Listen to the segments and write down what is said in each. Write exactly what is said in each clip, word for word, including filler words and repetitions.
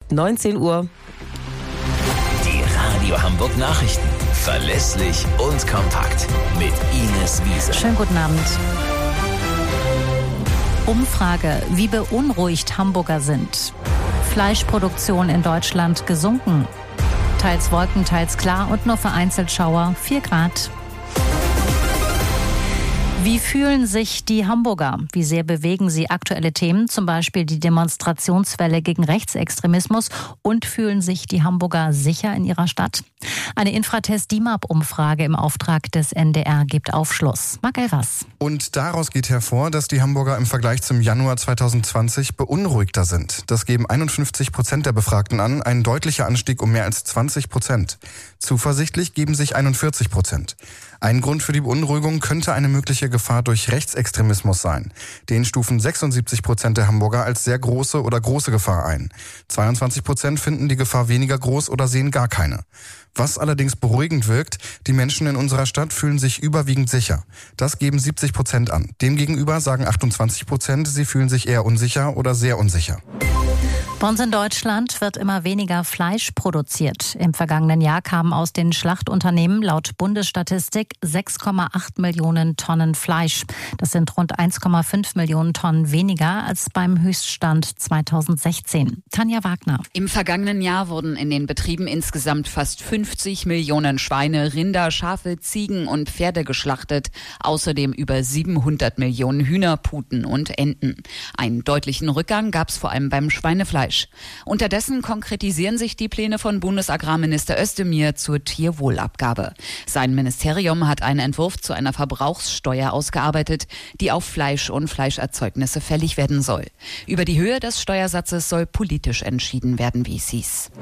neunzehn Uhr. Die Radio Hamburg Nachrichten. Verlässlich und kompakt. Mit Ines Wiese. Schönen guten Abend. Umfrage, wie beunruhigt Hamburger sind. Fleischproduktion in Deutschland gesunken. Teils Wolken, teils klar und nur vereinzelt Schauer, vier Grad. Wie fühlen sich die Hamburger? Wie sehr bewegen sie aktuelle Themen, zum Beispiel die Demonstrationswelle gegen Rechtsextremismus? Und fühlen sich die Hamburger sicher in ihrer Stadt? Eine Infratest-D I M A P-Umfrage im Auftrag des N D R gibt Aufschluss. Marc Elvers. Und daraus geht hervor, dass die Hamburger im Vergleich zum Januar zwanzig zwanzig beunruhigter sind. Das geben einundfünfzig Prozent der Befragten an, ein deutlicher Anstieg um mehr als zwanzig Prozent. Zuversichtlich geben sich einundvierzig Prozent. Ein Grund für die Beunruhigung könnte eine mögliche Gefahr durch Rechtsextremismus sein. Den stufen sechsundsiebzig Prozent der Hamburger als sehr große oder große Gefahr ein. zweiundzwanzig Prozent finden die Gefahr weniger groß oder sehen gar keine. Was allerdings beruhigend wirkt, die Menschen in unserer Stadt fühlen sich überwiegend sicher. Das geben siebzig Prozent an. Demgegenüber sagen achtundzwanzig Prozent, sie fühlen sich eher unsicher oder sehr unsicher. Bei uns in Deutschland wird immer weniger Fleisch produziert. Im vergangenen Jahr kamen aus den Schlachtunternehmen laut Bundesstatistik sechs Komma acht Millionen Tonnen Fleisch. Das sind rund eins Komma fünf Millionen Tonnen weniger als beim Höchststand zweitausendsechzehn. Tanja Wagner. Im vergangenen Jahr wurden in den Betrieben insgesamt fast fünfzig Millionen Schweine, Rinder, Schafe, Ziegen und Pferde geschlachtet. Außerdem über siebenhundert Millionen Hühner, Puten und Enten. Einen deutlichen Rückgang gab es vor allem beim Schweinefleisch. Unterdessen konkretisieren sich die Pläne von Bundesagrarminister Özdemir zur Tierwohlabgabe. Sein Ministerium hat einen Entwurf zu einer Verbrauchssteuer ausgearbeitet, die auf Fleisch und Fleischerzeugnisse fällig werden soll. Über die Höhe des Steuersatzes soll politisch entschieden werden, wie es hieß.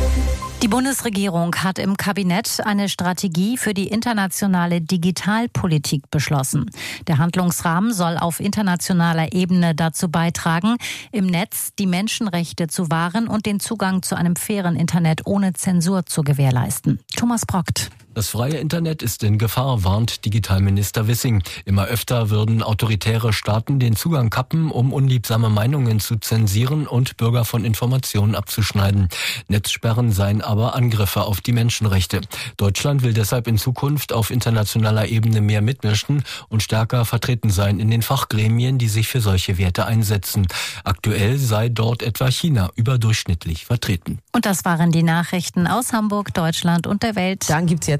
Die Bundesregierung hat im Kabinett eine Strategie für die internationale Digitalpolitik beschlossen. Der Handlungsrahmen soll auf internationaler Ebene dazu beitragen, im Netz die Menschenrechte zu wahren und den Zugang zu einem fairen Internet ohne Zensur zu gewährleisten. Thomas Brockt. Das freie Internet ist in Gefahr, warnt Digitalminister Wissing. Immer öfter würden autoritäre Staaten den Zugang kappen, um unliebsame Meinungen zu zensieren und Bürger von Informationen abzuschneiden. Netzsperren seien aber Angriffe auf die Menschenrechte. Deutschland will deshalb in Zukunft auf internationaler Ebene mehr mitmischen und stärker vertreten sein in den Fachgremien, die sich für solche Werte einsetzen. Aktuell sei dort etwa China überdurchschnittlich vertreten. Und das waren die Nachrichten aus Hamburg, Deutschland und der Welt. Dann gibt's jetzt